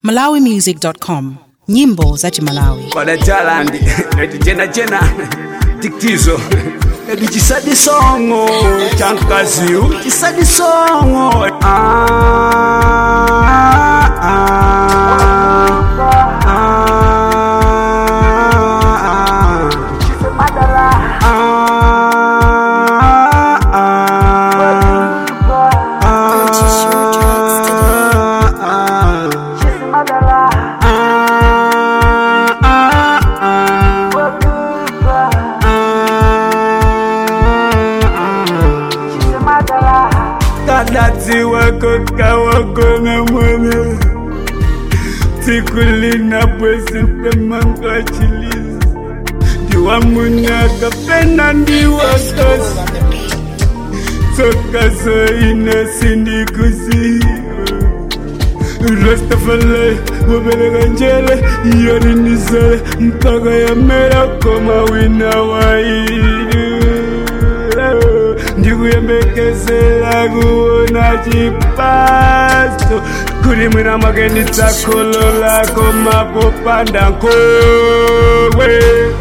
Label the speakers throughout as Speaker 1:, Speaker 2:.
Speaker 1: malawimusic.com. Nyimbo za Malawi.
Speaker 2: Bada talandi, eti jena diktizo. Eti chisadi songo, chankaziu, chisadi songo.
Speaker 3: Kadati wako kawako na mwana Tikulina pwesi temanga chilizi Diwa muna kapena ndiwa kasi Soka so ina sindi kusi Rastafale wabele ganjele Yori nizale mpaka ya mera koma wina waidu Ndigu ya mekezela guona jipasto Kuri mwina mageni takolo lako mapopanda kowe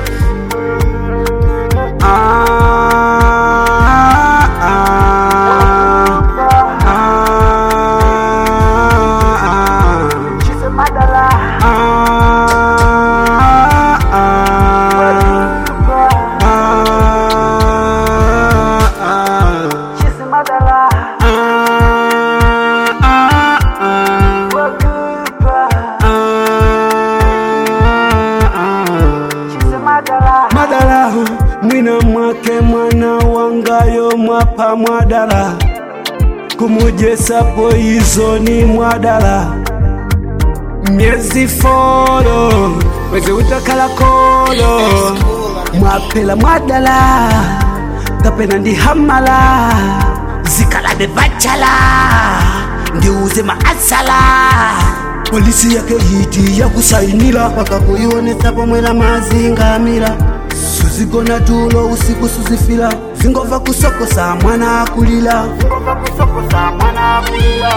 Speaker 3: Madalahu mwina mwake mwana wangayo mwapa mwadala Kumujesa poizoni mwadala Miezi folo weze utakala kolo Mwapela mwadala Kapena ndi hamala Zikala de bachala Ndi uze maasala Polisi yake hiti ya kusainila
Speaker 4: Waka kuyonesa pomwela mazinga mila
Speaker 3: Suzigona tulo usiku suzifila Zingova kusokosa mwana akulila
Speaker 4: Ngova kusokosa mwana akulila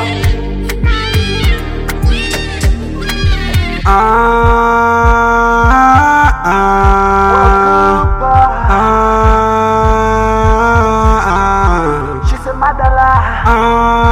Speaker 4: Shise madala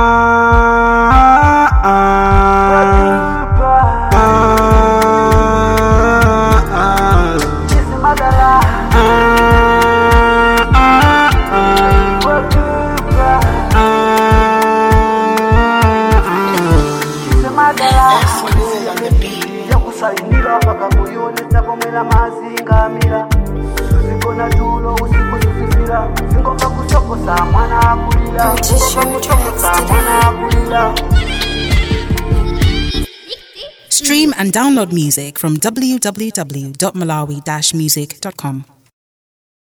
Speaker 4: Yakusainila waka kuyonesa pomwela mazinga mila Suzikona tulo usiku suzifila Zingova kusokosa mwana akulila Zingova kusokosa mwana akulila
Speaker 1: Stream and download music from www.malawi-music.com.